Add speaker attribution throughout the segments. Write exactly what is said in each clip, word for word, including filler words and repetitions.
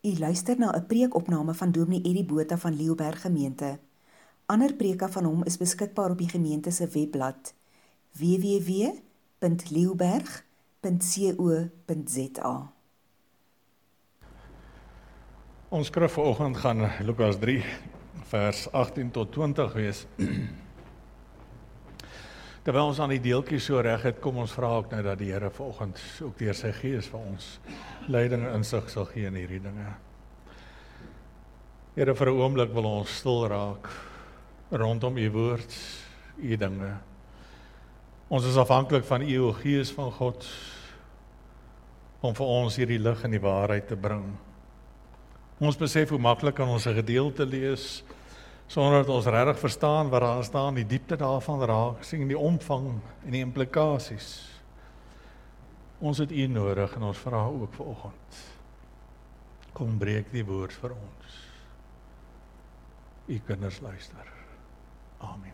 Speaker 1: U luister na 'n preekopname van Dominee Eddie Botha van Leeuberg Gemeente. Ander preke van hom is beskikbaar op die gemeente se webblad w w w punt leeuberg punt co punt z a.
Speaker 2: Ons skrif vanoggend gaan Lukas drie, vers agttien tot twintig wees. Terwyl ons aan die deeltjie so reg het, kom ons vra ook nou dat die Here vanoggend ook deur sy Gees vir ons leiding en insig sal gee in hierdie dinge. Here, vir 'n oomblik wil ons stil raak rondom u woord, u dinge. Ons is afhanklik van u, o Gees van God, om vir ons hierdie lig en die waarheid te bring. Ons besef hoe maklik kan ons 'n gedeelte lees, sonder dat ons regtig verstaan wat daar staan, die diepte daarvan raak, sien die omvang en die implikasies. Ons het u nodig en ons vra ook vanoggend. Kom breek die woord vir ons. U kinders luister. Amen.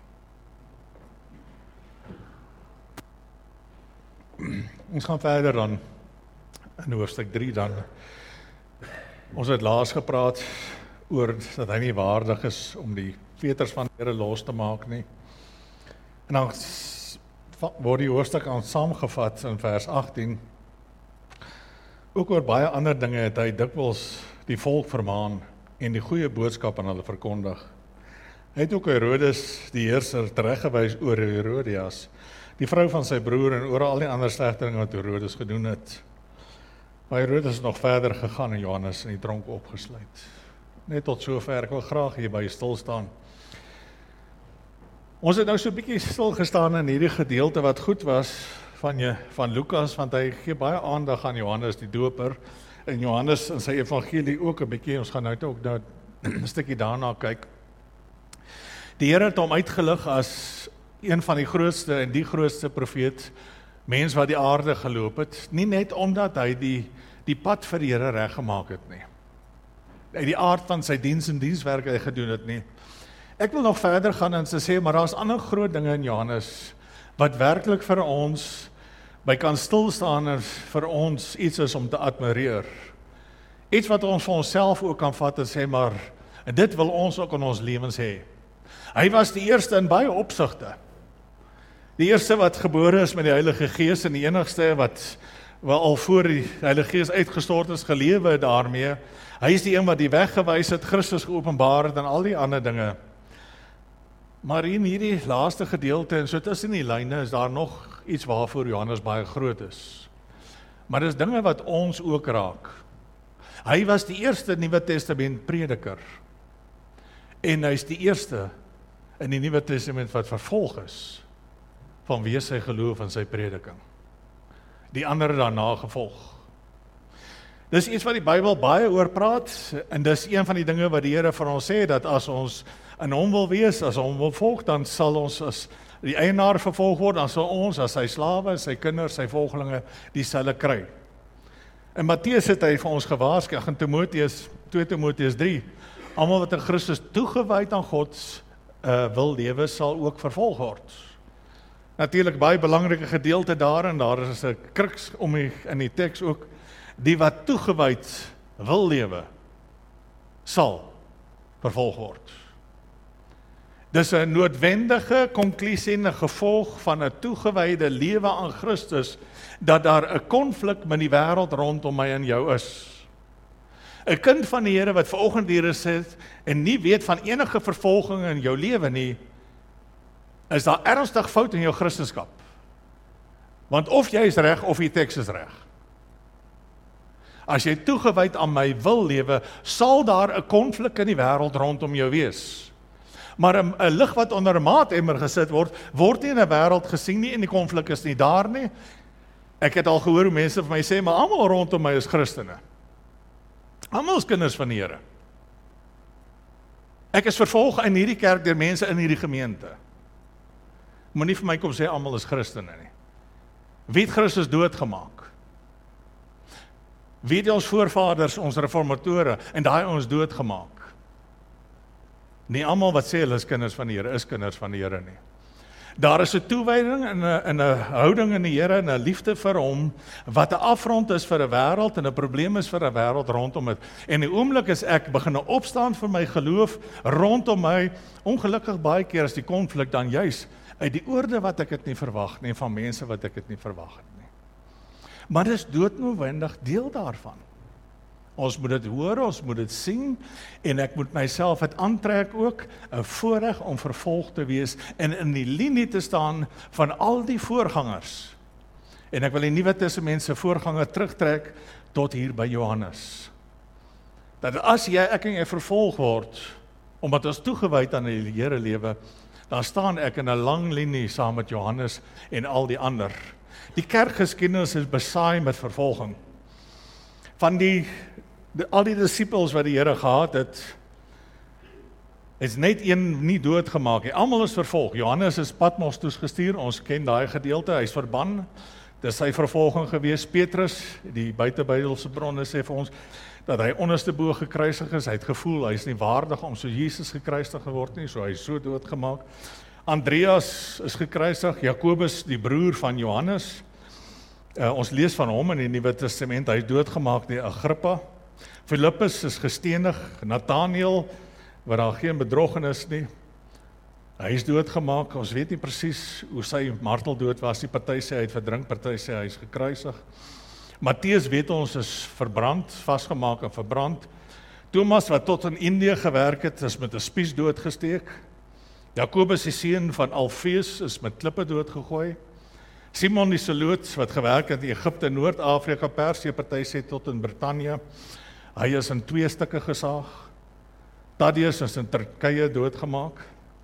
Speaker 2: Ons gaan verder dan in hoofstuk drie dan. Ons het laas gepraat oor dat hy nie waardig is om die veters van die Here los te maak nie. En dan word die hoofstuk aan saamgevat in vers agttien. Ook oor baie ander dinge het hy dikwels die volk vermaan en die goeie boodskap aan hulle verkondig. Hy het ook Herodes, die heerser, tereggewys oor Herodias, die vrou van sy broer en oor al die ander slegte dinge wat Herodes gedoen het. Maar Herodes is nog verder gegaan en Johannes in die tronk opgesluit. Net tot sover, ek wil graag hierby stil staan. Ons het nou so 'n bietjie stil gestaan in hierdie gedeelte wat goed was van je, van Lukas, want hy gee baie aandag aan Johannes die doper, en Johannes in sy evangelie ook 'n bietjie, ons gaan nou ook nou 'n stukkie daarna kyk. Die Here het hom uitgelig as een van die grootste en die grootste profeet, mens wat die aarde geloop het, nie net omdat hy die, die pad vir die Here reggemaak het nie. Uit die aard van sy diens en dienswerk hy gedoen het nie. Ek wil nog verder gaan en sê, maar daar is ander groot dinge in Johannes, wat werklik vir ons, by kan stilstaan en vir ons iets is om te admireer. Iets wat ons vir onsself ook kan vat en sê, maar dit wil ons ook in ons lewens hê. Hy was die eerste in baie opsigte. Die eerste wat gebore is met die Heilige Gees en die enigste wat, wat al voor die Heilige Gees uitgestort is, gelewe daarmee. Hy is die een wat die weg gewys het, Christus geopenbaar het en al die ander dinge. Maar in hierdie laaste gedeelte, en so tussen die lyne, is daar nog iets waarvoor Johannes baie groot is. Maar dis dinge wat ons ook raak. Hy was die eerste Nuwe Testament prediker. En hy is die eerste in die Nuwe Testament wat vervolg is vanweë sy geloof en sy prediking. Die ander daarna gevolg. Dis iets wat die Bybel baie oor praat, en dis een van die dinge wat die Here vir ons sê, dat as ons in hom wil wees, as hom wil volg, dan sal ons as die eienaar vervolg word, dan sal ons as sy slawe, sy kinders, sy volgelinge dieselfde kry. In Matteus het hy vir ons gewaarsku, in Timoteus, twee Timoteus drie, almal wat in Christus toegewyd aan God uh, wil lewe, sal ook vervolg word. Natuurlik baie belangrike gedeelte daarin, daar is 'n kruks om die, in die teks ook, die wat toegewyd wil lewe, sal vervolg word. Dis 'n noodwendige konklusie en 'n gevolg van 'n toegewyde lewe aan Christus, dat daar 'n konflik met die wêreld rondom my en jou is. 'n Kind van die Here wat vanoggend hier sit en nie weet van enige vervolging in jou lewe nie, is daar ernstig fout in jou Christendom. Want of jy is reg of die teks is reg. As jy toegewyd aan my wil lewe, sal daar 'n konflik in die wêreld rondom jou wees. Maar 'n lig wat onder 'n maatemmer gesit word, word nie in 'n wêreld gesien nie en die konflik is nie daar nie. Ek het al gehoor hoe mense vir my sê, maar almal rondom my is Christene. Almal is kinders van die Here. Ek is vervolg in hierdie kerk deur mense in hierdie gemeente. Moenie vir my kom sê almal is Christene nie. Wie het Christus doodgemaak? Wie het ons voorvaders, ons reformatore, en daai ons doodgemaak? Nie almal wat sê hulle is kinders van die Here, is kinders van die Here nie. Daar is 'n toewyding en 'n en 'n houding in die Here en 'n liefde vir hom wat 'n afrond is vir 'n wêreld en 'n probleem is vir 'n wêreld rondom dit. En die oomblik as ek begin opstaan vir my geloof rondom my, ongelukkig baie keer is die konflik dan juis uit die oorde wat ek dit nie verwag nie, van mense wat ek dit nie verwag het nie. Maar dit is doodnoodwendig deel daarvan. Ons moet dit hoor, ons moet dit sien, en ek moet myself het aantrek ook, 'n voorreg om vervolg te wees, en in die linie te staan van al die voorgangers. En ek wil die Nuwe Testament se voorganger terugtrek tot hier by Johannes. Dat as jy, ek en jy vervolg word, omdat ons toegewyd aan die Here lewe, dan staan ek in 'n lang linie saam met Johannes en al die ander. Die kerkgeskiedenis is besaai met vervolging. Van die, die al die disippels wat die Here gehad het, is net een nie doodgemaak nie. Almal is vervolg. Johannes is Patmos toe gestuur, ons ken daai gedeelte, hy's verban. Dis sy vervolging gewees. Petrus, die buitebybelse bronne sê vir ons, dat hy onderste bo gekruisig is, hy het gevoel, hy is nie waardig om so Jesus gekruisig geword nie, so hy is so doodgemaak. Andreas is gekruisig, Jakobus, die broer van Johannes, uh, ons lees van hom in die Nuwe Testament, hy is doodgemaak deur Agrippa. Filippus is gestenig, Nathaniel, wat daar geen bedroggen is nie, hy is doodgemaak, ons weet nie presies hoe sy marteldood was, die party sê hy het verdrink, party sê hy is gekruisig. Matteus weet ons is verbrand, vasgemaak en verbrand. Thomas wat tot in Indië gewerk het, is met 'n spies doodgesteek. Jakobus die seun van Alfeus is met klippe doodgegooi. Simon die Seloots wat gewerk het in Egipte, Noord-Afrika, Persië, party sê tot in Brittanje. Hy is in twee stukke gesaag. Thaddeus is in Turkye doodgemaak.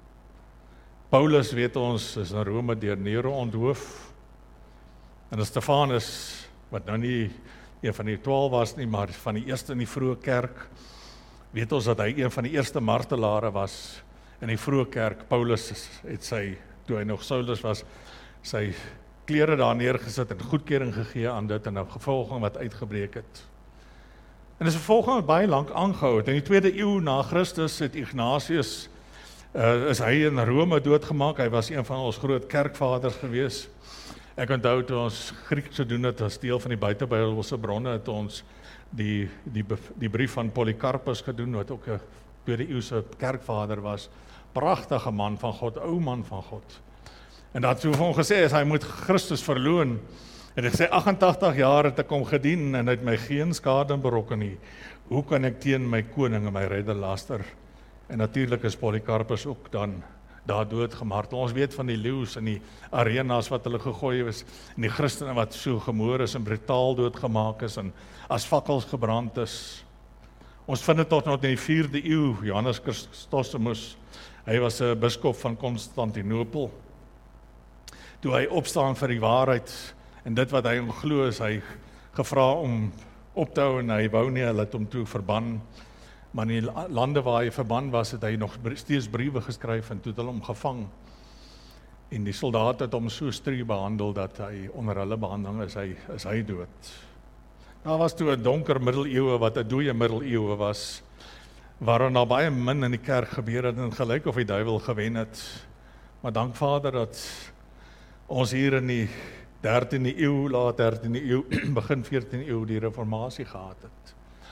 Speaker 2: Paulus weet ons is in Rome deur Nero onthoof. En Stefanus wat nou nie een van die twaalf was nie, maar van die eerste in die vroeë kerk, weet ons dat hy een van die eerste martelare was in die vroeë kerk. Paulus het sy, toe hy nog Saulus was, sy klere daar neergesit en goedkeuring gegee aan dit en 'n vervolging wat uitgebreek het. En dis 'n vervolging wat baie lank aangehou het. In die tweede eeu na Christus het Ignatius, uh, is hy in Rome doodgemaak, hy was een van ons groot kerkvaders gewees. Ek onthou toe ons Grieks gedoen het as deel van die buitebybelse bronne, het ons die, die, die brief van Polycarpus gedoen, wat ook 'n tweede eeuse kerkvader was. Pragtige man van God, ou man van God. En dat so vir hom gesê is, hy moet Christus verloon. En hy sê, agt en tagtig jaar het ek hom gedien, en het my geen skade berokken nie. Hoe kan ek teen my koning en my redder laster? En natuurlik is Polycarpus ook dan daar doodgemartel. Ons weet van die leeu's in die arenas wat hulle gegooi is, en die Christene wat so gemoor is en brutaal doodgemaak is, en as fakkels gebrand is. Ons vind dit tot nog in die vierde eeu, Johannes Chrysostom, hy was 'n biskop van Konstantinopel. Toe hy opstaan vir die waarheid, en dit wat hy glo is, hy gevra om op te hou, en hy wou nie, hulle het hom toe verban. Maar in die lande waar hy verban was, het hy nog steeds briewe geskryf en toe het hulle hom gevang. En die soldate het hom so streng behandel dat hy onder hulle behandeling is hy is hy dood. Daar was toe 'n donker middeleeue wat 'n dooie middeleeue was, waarin daar baie min in die kerk gebeur het en gelyk of die duiwel gewen het. Maar dank Vader dat ons hier in die dertiende eeu, laat dertiende eeu, begin veertiende eeu die reformatie gehad het.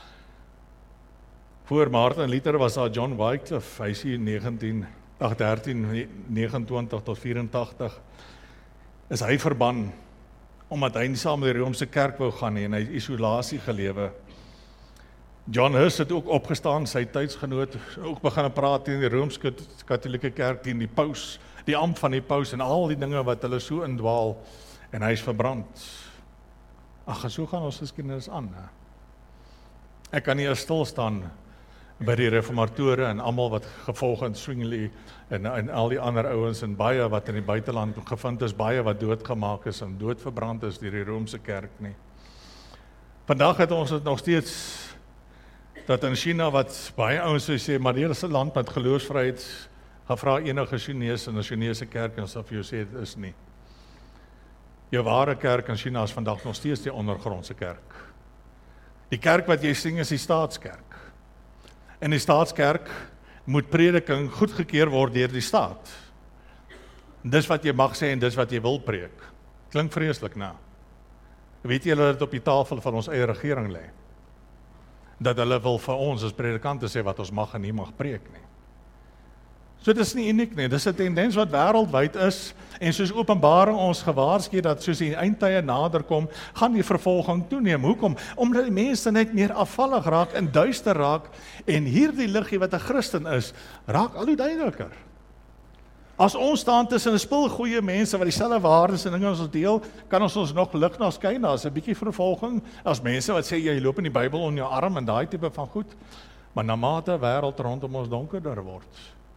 Speaker 2: Voor Martin Luther was daar John Wycliffe, hy is hier negentien, dertien negenentwintig tot vyf-en-tagtig, is hy verban, omdat hy nie saam met die Romeinse kerk wou gaan nie, en hy het isolasie gelewe. John Hus het ook opgestaan, sy tydsgenoot, ook begin praat teen die Rooms-Katholieke kerk, teen die paus, die ambt van die paus, en al die dinge wat hulle so indwaal, en hy is verbrand. Ag, so gaan ons geskiedenis aan. He. Ek kan nie stil staan by die reformatore en almal wat gevolg in Zwingli en, en al die ander ouens en baie wat in die buiteland gevind is, baie wat doodgemaak is en doodverbrand is deur die Romeinse kerk nie. Vandag het ons het nog steeds dat in China wat baie ouens sê, maar hier is 'n land met geloofsvryheid, gaan vra enige Chinese in 'n Chinese kerk en sal vir jou sê dit is nie. Jou ware kerk in China is vandag nog steeds die ondergrondse kerk. Die kerk wat jy sing is die staatskerk. En die staatskerk moet prediking goedgekeur word deur die staat. Dis wat jy mag sê en dis wat jy wil preek. Klink vreeslik, nou. Weet jy hulle dit op die tafel van ons eie regering lê? Dat hulle wil vir ons as predikante sê wat ons mag en nie mag preek nie. So dit is nie uniek nie, dis 'n tendens wat wêreldwyd is, en soos Openbaring ons gewaarsku dat soos die eindtye nader kom, gaan die vervolging toeneem. Hoekom? Omdat die mense net meer afvallig raak en duister raak, en hierdie liggie wat 'n Christen is, raak al hoe duideliker. As ons staan tussen 'n spul goeie mense wat dieselfde waardes en dinge ons deel, kan ons ons nog lig na skyn, daar's 'n bietjie vervolging, as mense wat sê jy loop in die Bybel onder jou arm en daai tipe van goed, maar na mate wêreld rondom ons donkerder word,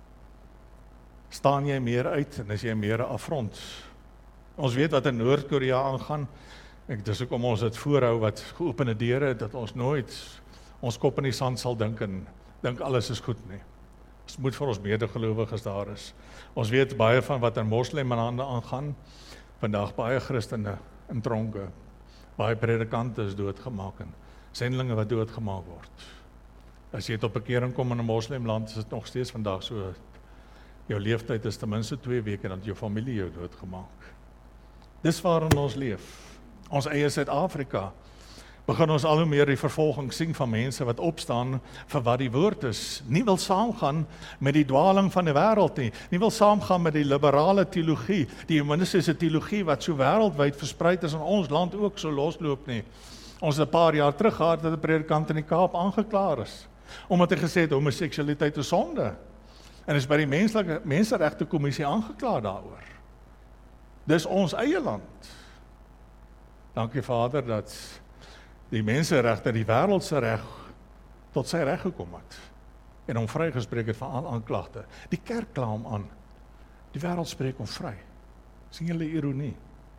Speaker 2: staan jy meer uit en is jy meer 'n afront. Ons weet wat in Noord-Korea aangaan, ek dis hoekom ons dit voorhou wat geopende deure, dat ons nooit ons kop in die sand sal dink en dink alles is goed nie. Ons moet vir ons medegelowiges daar is. Ons weet baie van wat in moslimlande aangaan, vandag baie Christene in tronke, baie predikante is doodgemaak en sendlinge wat doodgemaak word. As jy tot bekering kom in 'n moslimland, is dit nog steeds vandag so. Jou leeftyd is ten minste twee weke dat jou familie jou doodgemaak. Dis waarin ons leef. Ons eie Suid-Afrika begin ons al hoe meer die vervolging sien van mense wat opstaan vir wat die woord is. Nie wil saamgaan met die dwaling van die wêreld nie. Nie wil saamgaan met die liberale teologie, die humanistiese teologie wat so wêreldwyd verspreid is en ons land ook so losloop nie. Ons het 'n paar jaar terug gehad dat 'n predikant in die Kaap aangeklaar is, omdat hy gesê het homoseksualiteit is sonde. En is by die menslike menseregte kommissie aangekla daaroor. Dis ons eie land. Dankie Vader dat die menseregte, die wêreldse reg tot sy reg gekom het en hom vrygespreek het van al aanklagte. Die kerk kla hom aan. Die wêreld spreek hom vry. Sien julle ironie?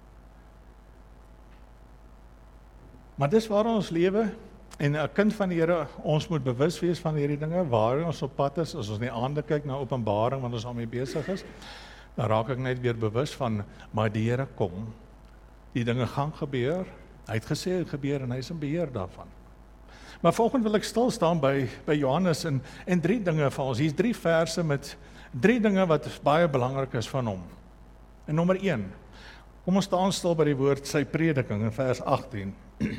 Speaker 2: Maar dis waar ons lewe. En 'n kind van die Here, ons moet bewus wees van hierdie dinge, waar ons op pad is. As ons nie aande kyk na Openbaring, want ons daarmee besig is, dan raak ek net weer bewus van, maar die Here kom. Die dinge gaan gebeur. Hy het gesê het gebeur en hy is in beheer daarvan. Maar volgende wil ek stil staan by, by Johannes en, en drie dinge van ons. Hier's drie verse met drie dinge wat baie belangrik is van hom. En nommer een, kom ons staan stil by die woord sy prediking in vers agttien.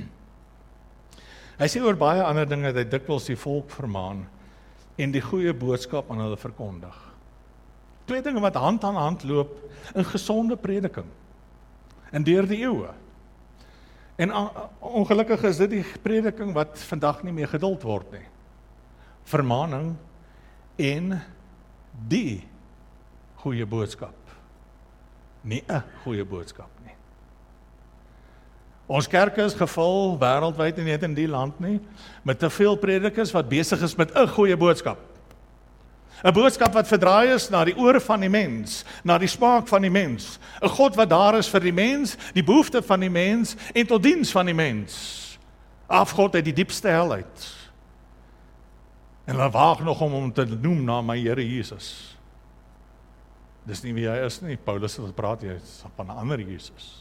Speaker 2: Hy sê oor baie ander dinge dat hy dikwels die volk vermaan en die goeie boodskap aan hulle verkondig. Twee dinge wat hand aan hand loop in gesonde prediking. En deur die eeue. En ongelukkig is dit die prediking wat vandag nie meer geduld word nie. Vermaning en die goeie boodskap. Nie 'n goeie boodskap nie. Ons kerke is gevul wêreldwyd en net in die land nie, met te veel predikers wat besig is met 'n goeie boodskap. 'n Boodskap wat verdraai is na die oor van die mens, na die smaak van die mens. 'n God wat daar is vir die mens, die behoefte van die mens en tot diens van die mens. Afgod uit die diepste hel uit. En hulle waag nog om hom te noem na my Here Jesus. Dis nie wie hy is nie. Paulus het gepraat hy van 'n ander Jesus.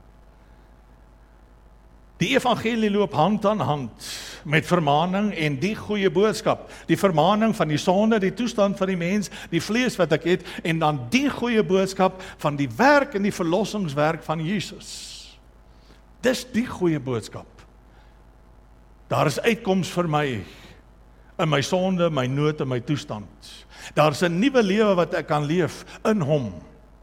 Speaker 2: Die evangelie loop hand aan hand met vermaning en die goeie boodskap. Die vermaning van die sonde, die toestand van die mens, die vlees wat ek het, en dan die goeie boodskap van die werk en die verlossingswerk van Jesus. Dis die goeie boodskap. Daar is uitkoms vir my, in my sonde, my nood en my toestand. Daar is 'n nuwe lewe wat ek kan leef in hom.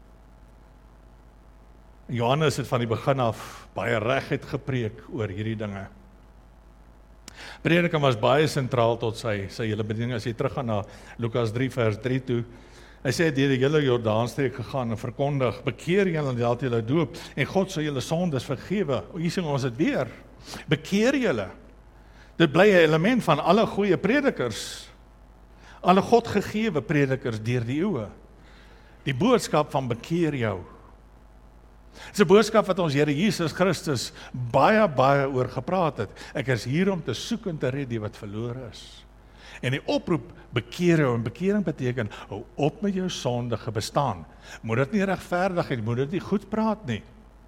Speaker 2: Johannes het van die begin af baie reguit gepreek oor hierdie dinge. Prediking was baie sentraal tot sy, sy hele bediening. As jy teruggaan na Lukas drie vers drie toe, hy sê, deur die hele Jordaanstreek gegaan en verkondig, bekeer julle en laat julle doop, en God sal julle sondes vergewe. Hier sien ons dit weer. Bekeer julle. Dit bly 'n element van alle goeie predikers, alle God gegewe predikers deur die eeue. Die boodskap van bekeer jou. Dit is 'n boodskap wat ons Here Jesus Christus baie, baie oor gepraat het. Ek is hier om te soek en te red die wat verlore is. En die oproep, bekeer jou, en bekering beteken, hou op met jou sondige bestaan. Moet dit nie regverdig en moet dit nie goed praat nie.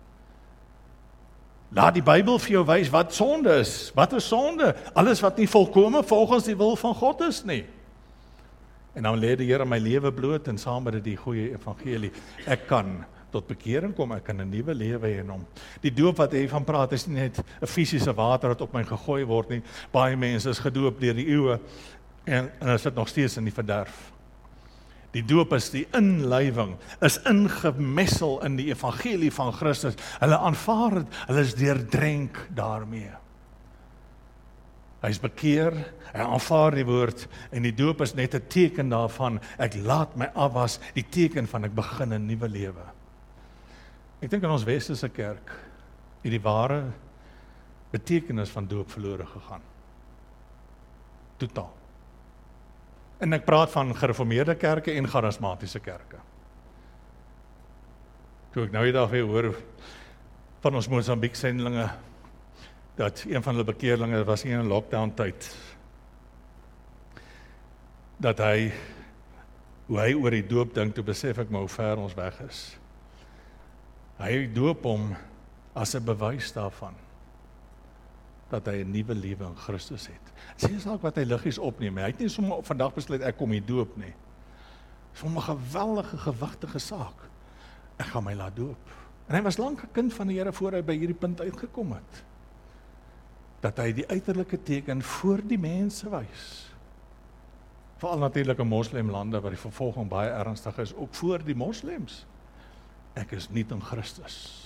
Speaker 2: Laat die Bybel vir jou wys wat sonde is. Wat is sonde? Alles wat nie volkome volgens die wil van God is nie. En dan lê die Here my lewe bloot en saam met dit die goeie evangelie. Ek kan tot bekering kom, ek kan 'n nuwe lewe hê in hom. Die doop wat hy van praat is nie net 'n fisiese water wat op my gegooi word nie. Baie mense is gedoop deur die eeue en, en is dit nog steeds in die verderf. Die doop is die inlywing, is ingemessel in die evangelie van Christus. Hulle aanvaar dit, hulle is deurdrenk daarmee. Hy is bekeer, hy aanvaar die woord, en die doop is net 'n teken daarvan, ek laat my afwas, die teken van ek begin 'n nuwe lewe. Ek dink in ons westerse kerk het die ware betekenis van doop verlore gegaan. Totaal. En ek praat van gereformeerde kerke en charismatiese kerke. Toe ek nou die dag weer hoor van ons Mosambiek sendlinge, dat een van hulle bekeerlinge was in 'n lockdown tyd, dat hy, hoe hy oor die doop dink, toe besef ek maar hoe ver ons weg is. Hy doop hom as 'n bewys daarvan, dat hy 'n nuwe lewe in Christus het. Sê is ook wat hy liggies opneem, hy het nie sommer op vandag besluit, ek kom hier doop nie. Dis hom 'n geweldige, gewigtige saak. Ek gaan my laat doop. En hy was lank 'n kind van die Here voor hy by hierdie punt uitgekom het. Dat hy die uiterlike teken voor die mense wys. Veral natuurlik in moslemlande waar die vervolging baie ernstig is, ook voor die moslems. Ek is nie in Christus.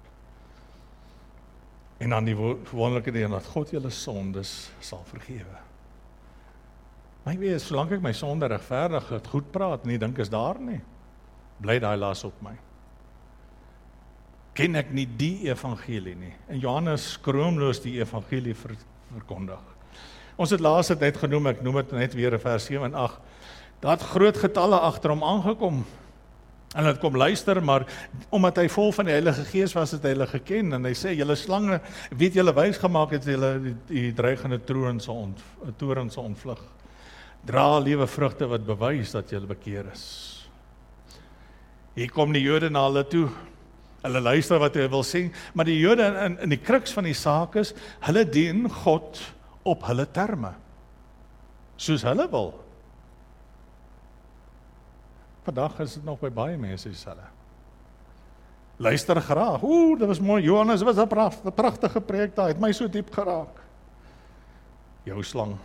Speaker 2: En dan die wonderlike ding dat God julle sondes sal vergewe. My weet, solank ek my sonde regverdig het, goed praat, nie dink is daar nie. Bly daai las op my. Ken ek nie die evangelie nie. En Johannes skroomloos die evangelie ver, verkondig. Ons het laas het net genoem, ek noem dit net weer in vers sewe en agt, dat groot getalle agter hom aangekom, en het kom luister, maar omdat hy vol van die Heilige Gees was, het hy hulle geken, en hy sê, julle slange, weet julle wys gemaak het, julle die, die dreigende toren sal ont, toren sal ontvlug. Dra lewe vrugte wat bewys dat julle bekeer is. Hier kom die Jode na hulle toe, hulle luister wat hy wil sê, maar die Jode in, in die kruks van die saak is, hulle dien God op hulle terme, soos hulle wil. Vandag is dit nog by baie mense dieselfde. Luister graag, oeh, dit was mooi, Johannes, dit was 'n prachtige, prachtige preek daar, het my so diep geraak. Jou slang,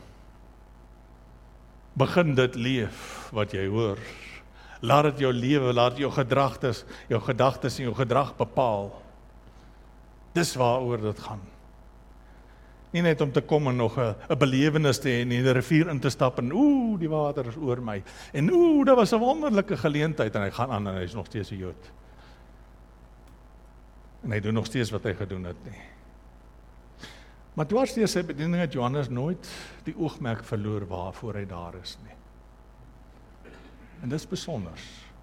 Speaker 2: begin dit leef wat jy hoor. Laat dit jou lewe, laat jou gedagtes, jou gedagtes en jou gedrag bepaal. Dis waaroor dit gaan. Nie net om te kom en nog 'n belewenis te hê en in die rivier in te stap en oeh, die water is oor my. En oeh, dit was 'n wonderlike geleentheid en hy gaan aan en hy is nog steeds 'n Jood. En hy doen nog steeds wat hy gedoen het nie. Maar dwars deur sy bediening het Johannes nooit die oogmerk verloor waarvoor hy daar is nie. En dis besonders.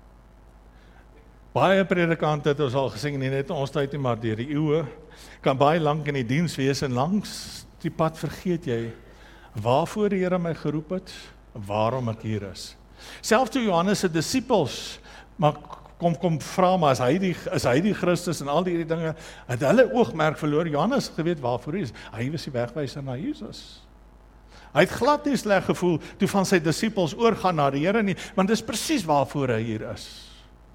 Speaker 2: Baie predikante het ons al gesing, nie net ons tyd nie, maar deur die eeue, kan baie lank in die diens wees en langs die pad vergeet jy waarvoor die Here my geroep het, waarom ek hier is. Selfs toe Johannes se disippels maar kom kom vra maar as hy die is hy die Christus en al die hierdie dinge, het hulle oogmerk verloor. Johannes geweet waarvoor hy is. Hy was die wegwyser na Jesus. Hy het glad nie sleg gevoel toe van sy disippels oorgaan na die Here nie, want dis presies waarvoor hy hier is.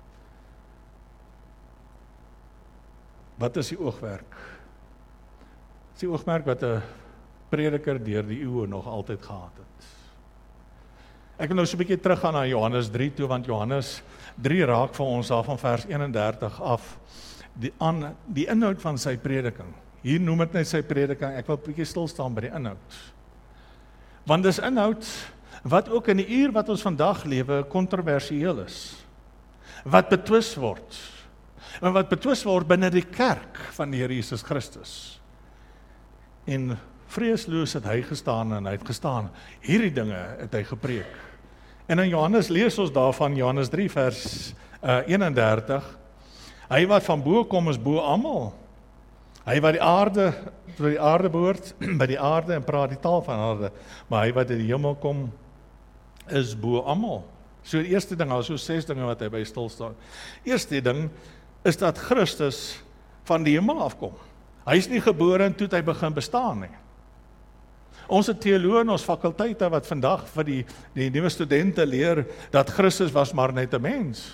Speaker 2: Wat is die oogmerk? Dis die oogmerk wat 'n prediker deur die eeue nog altyd gehad het. Ek wil nou so 'n bietjie teruggaan na Johannes drie toe, want Johannes drie raak vir ons af van vers eenendertig af, die, aan, die inhoud van sy prediking. Hier noem dit net sy prediking, ek wil 'n bietjie stil staan by die inhoud. Want dis inhoud wat ook in die uur wat ons vandag lewe kontroversieel is. Wat betwis word. En wat betwis word binne die kerk van die Here Jesus Christus. En vreesloos het hy gestaan en hy het gestaan. Hierdie dinge het hy gepreek. En in Johannes lees ons daarvan, Johannes drie vers uh, eenendertig. Hy wat van bo kom is bo almal. Hy wat die aarde, by die aarde behoort, by die aarde en praat die taal van aarde. Maar hy wat in die hemel kom, is bo almal. So die eerste ding, al so ses dinge wat hy by stil staan. Eerste ding is dat Christus van die hemel afkom. Hy is nie gebore en toe het hy begin bestaan nie. Ons het teoloë in ons fakulteite wat vandag vir die, die nuwe studente leer, dat Christus was maar net 'n mens.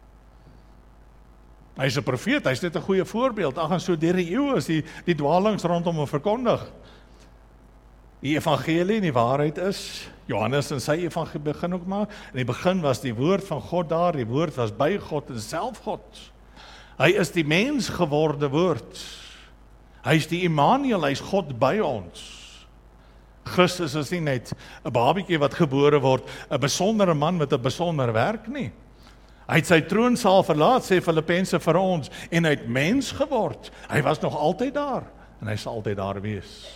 Speaker 2: Hy is 'n profeet, hy is net 'n goeie voorbeeld. Ag, en so deur die eeue is die, die dwaalings rondom hom verkondig. Die evangelie en die waarheid is, Johannes in sy evangelie begin ook maar, in die begin was die woord van God daar, die woord was by God en self God. Hy is die mens geworde woord. Hy is die Immanuel, hy is God by ons. Christus is nie net 'n babietjie wat gebore word, 'n besondere man met 'n besondere werk nie. Hy het sy troonsaal verlaat, sê Filippense vir ons, en hy het mens geword. Hy was nog altyd daar, en hy sal altyd daar wees.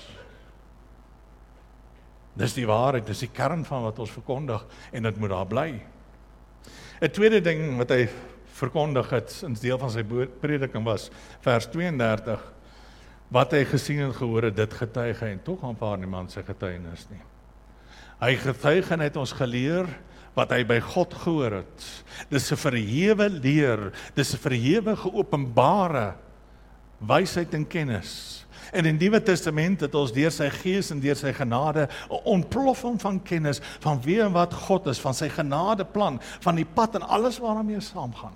Speaker 2: Dis die waarheid, dis die kern van wat ons verkondig, en dit moet daar bly. 'n Tweede ding wat hy verkondig het, in deel van sy prediking was, vers tweeëndertig, wat hy gesien en gehoor het, dit getuig hy, en tog aanvaar niemand sy getuienis nie. Hy getuig en het ons geleer, wat hy by God gehoor het. Dis 'n verhewe leer, dis 'n verhewe geopenbare wysheid en kennis. En in die Nuwe Testament het ons deur sy gees en deur sy genade 'n ontploffing van kennis van wie en wat God is, van sy genadeplan, van die pad en alles waarmee hy saamgaan.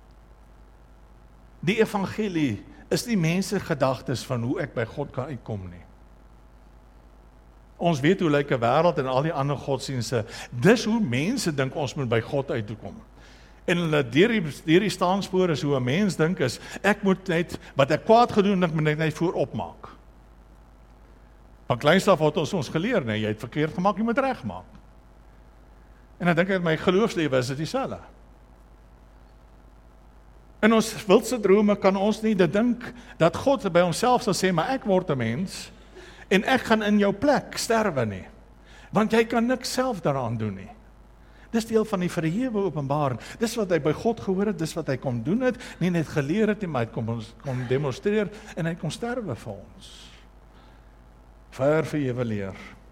Speaker 2: Die evangelie is nie mense gedagtes van hoe ek by God kan uitkom nie. Ons weet hoe lyk 'n wêreld en al die ander godsdienste. Dis hoe mense dink ons moet by God uitkom. En hulle deur die, deur die staanspore is hoe 'n mens dink is, ek moet net, wat ek kwaad gedoen het, moet ek net voorop maak. Van kleins af het ons ons geleer, nee, jy het verkeerd gemaak, jy moet regmaak. En dan dink ek, my geloofslewe is dit dieselfde. In ons wildste drome kan ons nie dit dink, dat God by homself sal sê, maar ek word 'n mens, en ek gaan in jou plek sterwe nie, want jy kan niks self daaraan doen nie. Dis deel van die verhewe openbaring. Dis wat hy by God gehoor het, dis wat hy kom doen het, nie net geleer het nie, maar hy kom, kom demonstreer, en hy kom sterwe vir ons. Ver verhewe leer.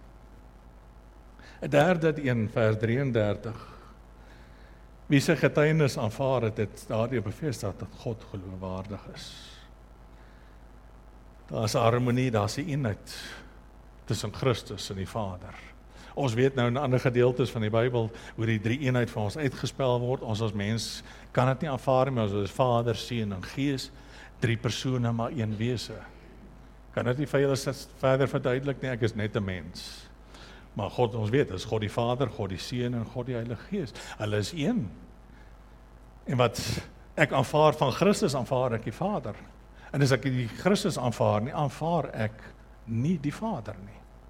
Speaker 2: 'n Derde een, vers drieëndertig. Wie sy getuienis aanvaar het, het daardie bevestig dat God geloofwaardig is. Daar is harmonie, daar is 'n eenheid tussen Christus en die Vader. Ons weet nou in ander gedeeltes van die Bybel hoe die drie eenheid vir ons uitgespel word. Ons as mens kan dit nie aanvaar nie, maar ons is Vader, Seun en Gees, drie persone maar een wese. Kan dit nie vir julle verder verduidelik nie, ek is net 'n mens. Maar God, ons weet, is God die Vader, God die Seun en God die Heilige Gees. Hulle is een. En wat ek aanvaar van Christus, aanvaar ek die Vader. En as ek die Christus aanvaar nie, aanvaar ek nie die Vader nie.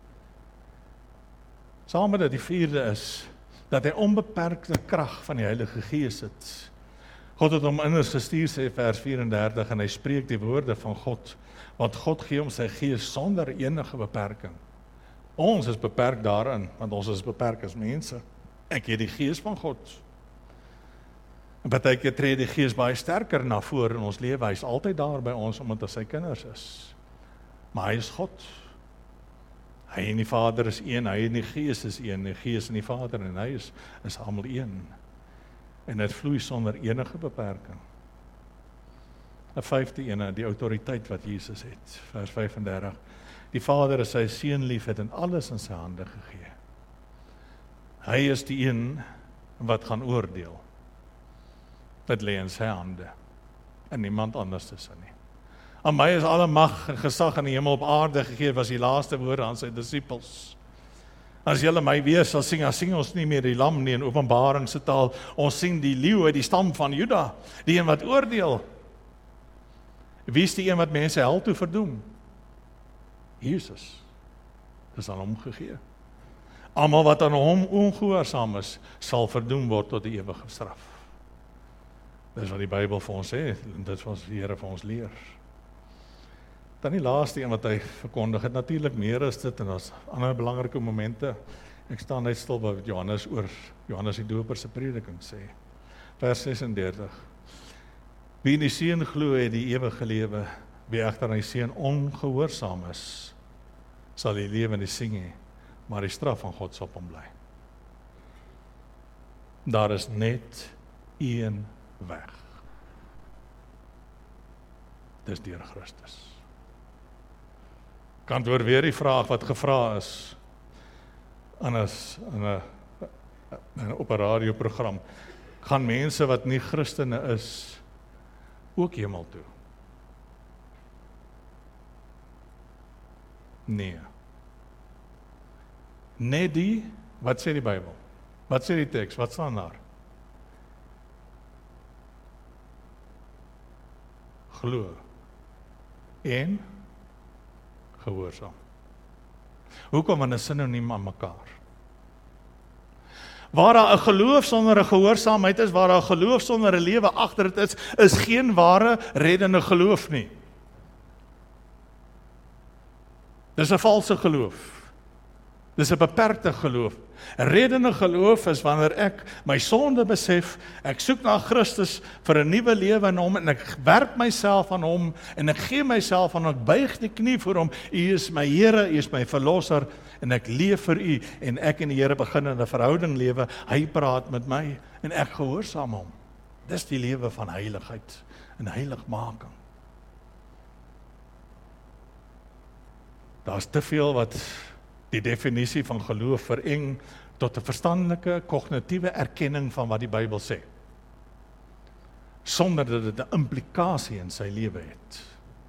Speaker 2: Saam met dit die vierde is, dat hy onbeperkte krag van die Heilige Gees het. God het hom iners gestuur, sê vers vyf-en-dertig, en hy spreek die woorde van God, want God gee hom sy Gees sonder enige beperking. Ons is beperk daarin, want ons is beperk as mense. Ek het die Gees van God. En partykeer tree die Gees baie sterker na vore in ons lewe. Hy is altyd daar by ons, omdat hy sy kinders is. Maar hy is God. Hy en die Vader is een, hy en die Gees is een, die Gees en die Vader, en hy is, is almal een. En dit vloei sonder enige beperking. 'n Vyfde ene, die autoriteit wat Jesus het, vers vyf-en-dertig. Die Vader is sy seun liefhet en alles in sy hande gegee. Hy is die een wat gaan oordeel. Dit lê in sy hande, en niemand anders is nie. Aan my is alle mag en gesag in die hemel op aarde gegee, was die laaste woorde aan sy disippels. As julle my weer sal sing, dan sing ons nie meer die lam nie in Openbaring se taal, ons sing die leeu uit die stam van Juda, die een wat oordeel. Wie is die een wat mense hel toe verdoem? Jesus. Dis aan hom gegee. Almal wat aan hom ongehoorsaam is, sal verdoem word tot die ewige straf. Dis wat die Bybel vir ons sê, en dit wat die Here vir ons leer. Dan die laaste een wat hy verkondig het, natuurlik meer is dit, en daar's ander belangrike momente. Ek staan net stil by wat Johannes oor Johannes die Doper se prediking sê. Vers ses-en-dertig. Wie in die Seun glo het die ewige lewe, wie egter aan die Seun ongehoorsaam is, sal die lewe nie sien nie, maar die straf van God sal op hom bly. Daar is net een weg. Dis deur Christus. Kan antwoord weer die vraag wat gevra is, anders in 'n in 'n op 'n radioprogram, gaan mense wat nie Christene is, ook hemel toe? Nee. Net die, wat sê die Bybel? Wat sê die teks? Wat staan daar? Glo en gehoorsaam. Hoekom? Want 'n sinoniem aan mekaar. Waar daar 'n geloof sonder 'n gehoorsaamheid is, waar daar 'n geloof sonder 'n lewe agter dit is, is geen ware reddende geloof nie. Dis 'n valse geloof. Dis 'n beperkte geloof. 'n Reddende geloof is wanneer ek my sonde besef, ek soek na Christus vir 'n nuwe lewe in hom en ek werp myself aan hom en ek gee myself aan hom, ek buig die knie voor hom. U is my Here, u is my verlosser en ek leef vir u en ek en die Here begin in 'n verhouding lewe. Hy praat met my en ek gehoorsaam hom. Dis die lewe van heiligheid en heiligmaking. Daar's te veel wat die definisie van geloof vereng tot 'n verstandelike, kognitiewe erkenning van wat die Bybel sê, sonder dat dit 'n implikasie in sy lewe het.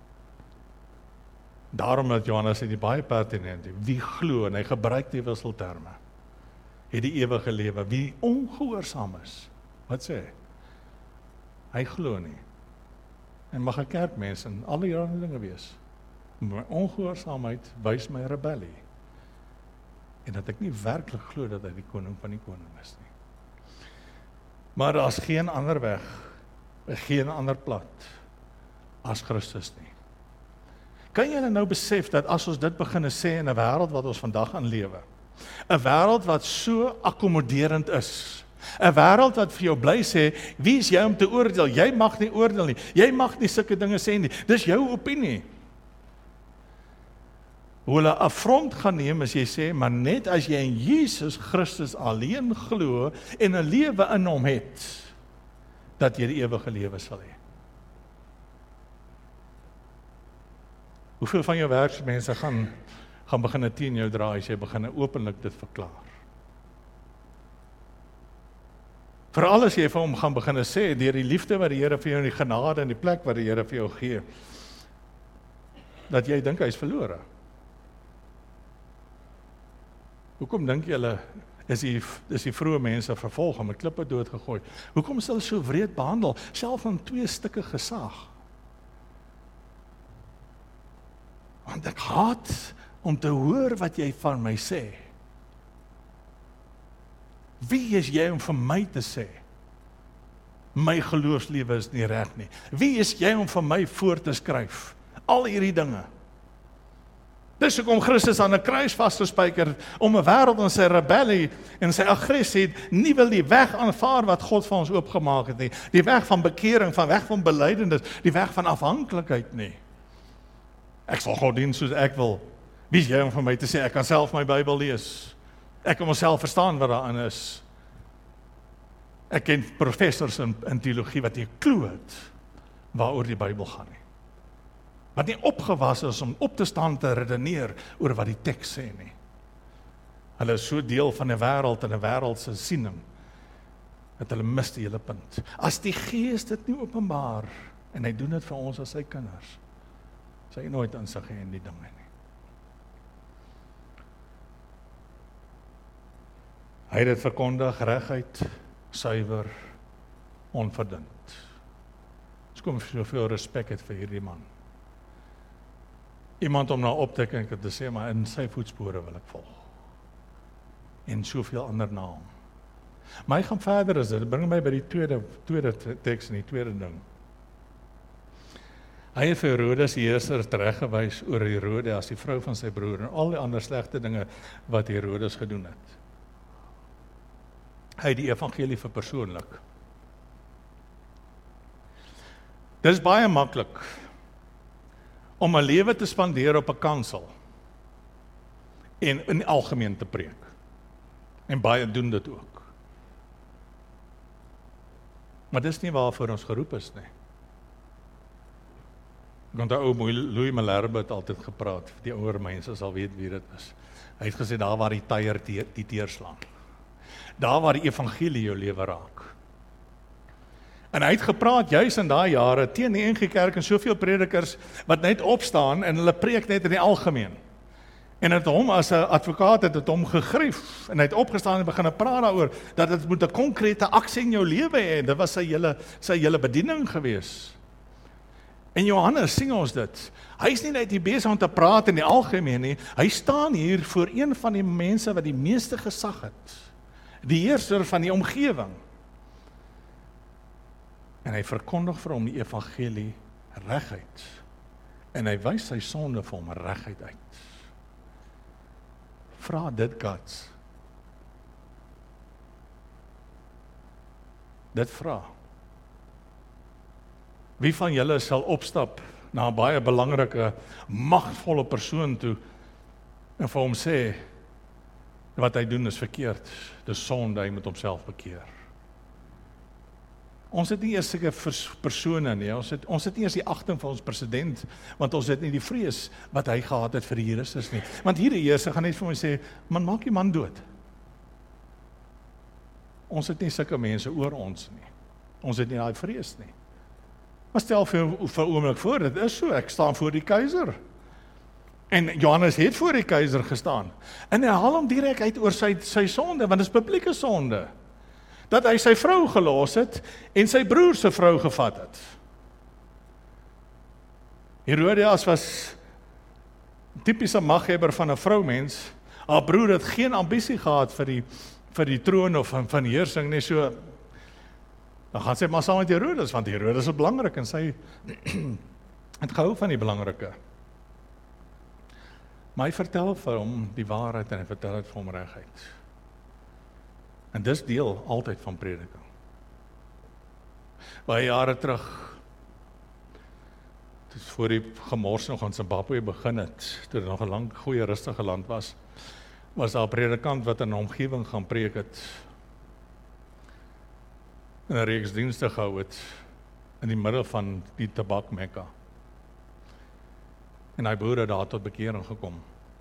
Speaker 2: Daarom het Johannes dit baie pertinent, wie glo, en hy gebruik die wisselterme, het die ewige lewe. Wie ongehoorsaam is, wat sê hy? Hy glo nie. En mag 'n kerkmens in alle jare dinge wees. My ongehoorsaamheid wys my rebellie. En dat ek nie werklik glo dat hy die koning van die koning is nie. Maar daar is geen ander weg, geen ander plat as Christus nie. Kan julle nou besef dat as ons dit begin sê in 'n wêreld wat ons vandag aan lewe, 'n wêreld wat so akkommoderend is, 'n wêreld wat vir jou bly sê, wie is jy om te oordeel? Jy mag nie oordeel nie. Jy mag nie sulke dinge sê nie. Dis jou opinie. Hoe hulle affront gaan neem as jy sê, maar net as jy in Jesus Christus alleen glo en 'n lewe in hom het, dat jy die ewige lewe sal hê. Hoeveel van jou werksmense gaan gaan begin teen jou draai as jy begin openlik dit verklaar? Veral as jy vir hom gaan begin sê, deur die liefde wat die Here vir jou en die genade en die plek wat die Here vir jou gee, dat jy dink hy is verlore. Hoekom dink julle is die, is die vroeë mense vervolg en met klippe doodgegooi? Hoekom is hulle so wreed behandel, self van twee stukke gesaag? Want ek haat om te hoor wat jy van my sê. Wie is jy om vir my te sê? My geloofslewe is nie reg nie. Wie is jy om vir my voor te skryf? Al hierdie dinge. Dis hoekom Christus aan 'n kruis vasgespijker om 'n wêreld in sy rebellie en sy aggressie nie wil die weg aanvaar wat God vir ons oopgemaak het nie. Die weg van bekering, van weg van belydenis, die weg van afhanklikheid nie. Ek sal God dien soos ek wil. Wie is jy om vir my te sê ek kan self my Bybel lees? Ek kan myself verstaan wat daarin is. Ek ken professors in, in teologie wat nie klou het waaroor die Bybel gaan nie. Wat nie opgewas is om op te staan te redeneer oor wat die teks sê nie. Hulle is so deel van 'n wêreld en 'n wêreldse siening, dat hulle mis die hele punt. As die Gees dit nie openbaar, en hy doen dit vir ons as sy kinders, sal hy nooit insig hê in die dinge nie. Hy het dit verkondig, reguit, suiwer, onverdund. Dis kom vir soveel respek het vir hierdie man. Iemand om na op te kyk en te sê, maar in sy voetspore wil ek volg. En soveel ander na hom. Maar hy gaan verder as dit, dit bring my by die tweede, tweede teks en die tweede ding. Hy het vir Herodes die heerser tereggewys oor Herodes, die vrou van sy broer, en al die ander slegte dinge wat Herodes gedoen het. Hy het die evangelie verpersoonlik. Dit is baie maklik om 'n lewe te spandeer op 'n kansel en in algemeen te preek. En baie doen dit ook. Maar dis nie waarvoor ons geroep is nie. Want die ou Louis Malherbe het altyd gepraat, die ouer mense sal weet wie dit is. Hy het gesê, daar waar die tyer die, die teerslaan. Daar waar die evangelie jou lewe raak. En hy het gepraat juis in daai jare teen die N G Kerk en soveel predikers wat net opstaan en hulle preek net in die algemeen. En het hom as 'n advokaat het het hom gegrief en hy het opgestaan en begin praat daaroor dat dit moet 'n konkrete aksie in jou lewe hê. Dit was sy hele sy hele bediening gewees. En Johannes sien ons dit. Hy is nie net hier besig om te praat in die algemeen nie. Hy staan hier voor een van die mense wat die meeste gesag het. Die heerser van die omgewing. En hy verkondig vir hom die evangelie reguit. En hy wys sy sonde vir hom reguit uit. Vra dit Gats. Dit vra. Wie van julle sal opstap na 'n baie belangrike, magvolle persoon toe en vir hom sê wat hy doen is verkeerd, dis sonde, hy moet homself bekeer. Ons het nie eers sulke persone nie, ons het, ons het nie eers die agting vir ons president, want ons het nie die vrees wat hy gehad het vir die Christus nie. Want hierdie heerser gaan net vir my sê, man, maak die man dood. Ons het nie sulke mense oor ons nie. Ons het nie daai vrees nie. Maar stel vir, vir oomblik voor, dit is so, ek staan voor die keiser. En Johannes het voor die keiser gestaan. En hy haal hom direk uit oor sy, sy sonde, want dit is publieke sonde. Dat hy sy vrou gelos het en sy broer se vrou gevat het. Herodias was tipiese maghebber van 'n vroumens. Haar broer het geen ambisie gehad vir die vir die troon of van, van heersing nie, so dan gaan sy maar saam met Herodes, want Herodes is belangrik en sy het gehou van die belangrike. Maar hy vertel vir hom die waarheid en hy vertel dit vir hom reguit. En dis deel altyd van prediking. Baie jare terug, dis voor die gemors nog in Zimbabwe begin het, toe dit nog 'n lang, goeie, rustige land was, was daar 'n predikant wat in 'n omgewing gaan preek het, en 'n reeks dienste gehou het, in die middel van die tabakmekka. En hy boere daar tot bekering gekom.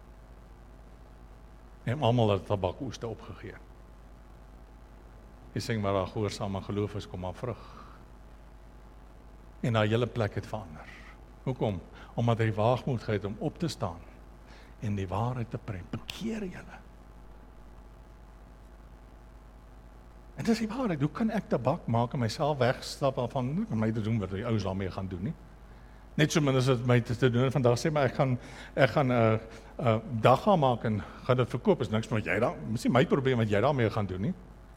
Speaker 2: En almal het tabakoeste opgegee. Hy sê maar daar gehoorsame geloof is kom maar vrug. En daai hele plek het verander. Hoekom? Omdat hy waagmoed gehad om op te staan en die waarheid te preek. Bekeer julle. En dis die waarheid. Hoe kan ek tabak maak en myself wegstap van nie om my te doen wat die ouens daarmee gaan doen nie? Net so min as dit my te doen. Vandag sê maar ek gaan ek gaan 'n uh, uh, dagga maak en gaan dit verkoop. Is niks met jy daar. Dis nie my probleem wat jy daarmee gaan doen nie.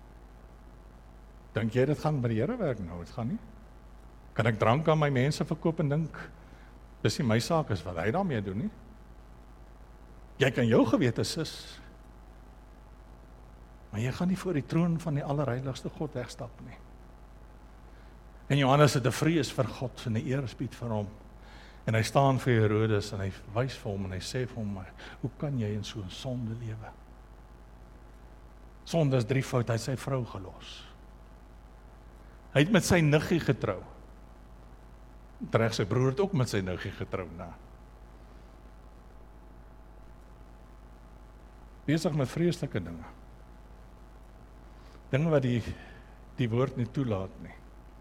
Speaker 2: Dink jy dit gaan by die Here werk nou? Dit gaan nie. Kan ek drank aan my mense verkoop en dink dis nie my saak is wat hy daarmee doen nie? Jy kan jou gewete sis. Maar jy gaan nie voor die troon van die allerheiligste God wegstap nie. En Johannes het 'n vrees vir God en 'n eerbied vir hom. En hy staan vir Herodes en hy wys vir hom en hy sê vir hom, hoe kan jy in so 'n sonde lewe? Sonde is driefout, hy het sy vrou gelos. Hy het met sy niggie getrou. Reg, sy broer het ook met sy niggie getrou, na. Besig met vreeslike dinge. Dinge wat die, die woord nie toelaat nie.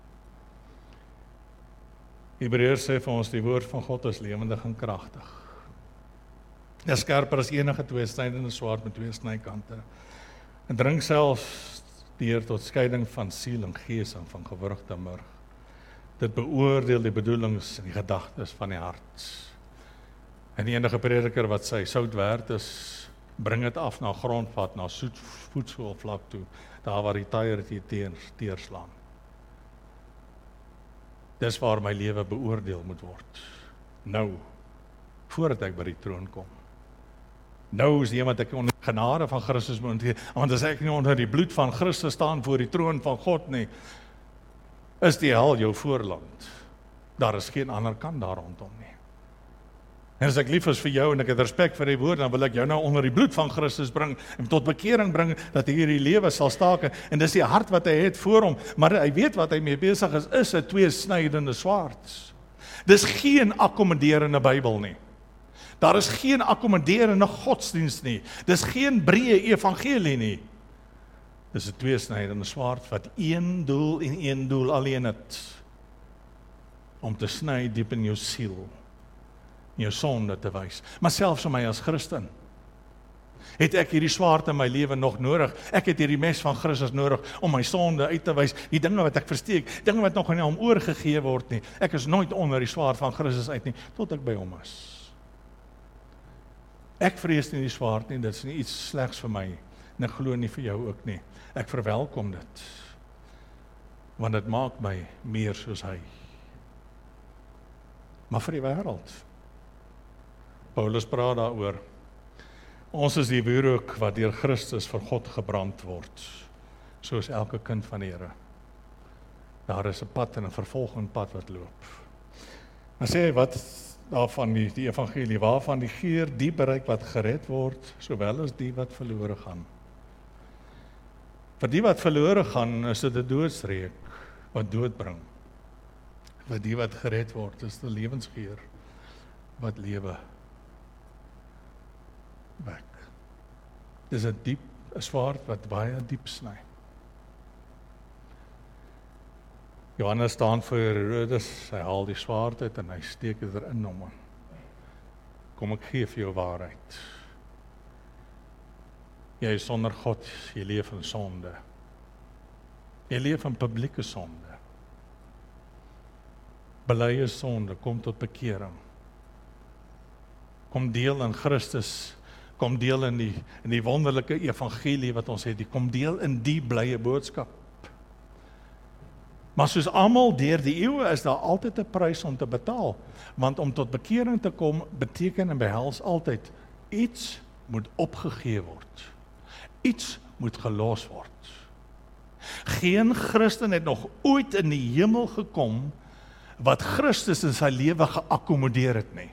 Speaker 2: Hebreërs sê vir ons, die woord van God is lewendig en kragtig. Dit is skerper as enige tweesnydende swaard met twee snykante. En dring selfs deur tot skeiding van siel en gees en van gewrigte en murg. Dit beoordeel die bedoelings en die gedagtes van die hart. En die enige prediker wat sy sout werd is, bring dit af na grondvat, na soet voedselvlak toe, daar waar die tyer die teer, teerslaan. Dis waar my lewe beoordeel moet word. Nou, voordat ek by die troon kom. Nou is die wat ek onder genade van Christus moet, want as ek nie onder die bloed van Christus staan voor die troon van God nie, is die hel jou voorland. Daar is geen ander kant daar rondom nie. En as ek lief is vir jou en ek het respek vir die woord, dan wil ek jou nou onder die bloed van Christus bring en tot bekering bring, dat hy hierdie lewe sal staak. En dis die hart wat hy het voor hom, maar hy weet wat hy mee besig is, is 'n tweesnydende swaard. Dis geen akkommoderende Bybel nie. Daar is geen akkommoderende godsdienst nie. Dis geen breë evangelie nie. Dis 'n tweesnydende swaard wat een doel en een doel alleen het. Om te sny diep in jou siel, in jou sonde te wys. Maar selfs vir my as Christen, het ek hierdie swaard in my lewe nog nodig. Ek het hierdie mes van Christus nodig om my sonde uit te wys, die dinge wat ek versteek, dinge wat nog nie om oorgegee word nie. Ek is nooit onder die swaard van Christus uit nie, tot ek by hom is. Ek vrees nie die swaard nie, dit is nie iets slegs vir my, en ek glo nie vir jou ook nie. Ek verwelkom dit, want dit maak my meer soos hy. Maar vir die wêreld, Paulus praat daaroor, ons is die wierook wat deur Christus vir God gebrand word, soos elke kind van die Here. Daar is 'n pad en 'n vervolgende pad wat loop. Dan sê hy wat daarvan die, die evangelie, waarvan die geur die bereik wat gered word, sowel as die wat verlore gaan. Vir die wat verlore gaan, is dit 'n doodsreek wat dood bring. Vir die wat gered word, is die lewensgeur wat lewe wek. Dis 'n diep, 'n swaard wat baie diep sny. Johannes staan voor Herodes, hy haal die swaard uit en hy steek dit erin om hom. Kom, ek gee vir jou waarheid. Jy is sonder God, jy leef in sonde. Jy leef in publieke sonde. Bely jou sonde, kom tot bekering. Kom deel in Christus, kom deel in die, in die wonderlike evangelie wat ons het, kom deel in die blye boodskap. Maar soos almal deur die eeue is daar altyd 'n prys om te betaal, want om tot bekering te kom beteken en behels altyd, iets moet opgegee word. Iets moet gelos word. Geen Christen het nog ooit in die hemel gekom wat Christus in sy lewe geakkommodeer het nie.